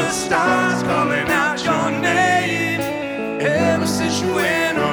the stars calling out your name. Ever since you went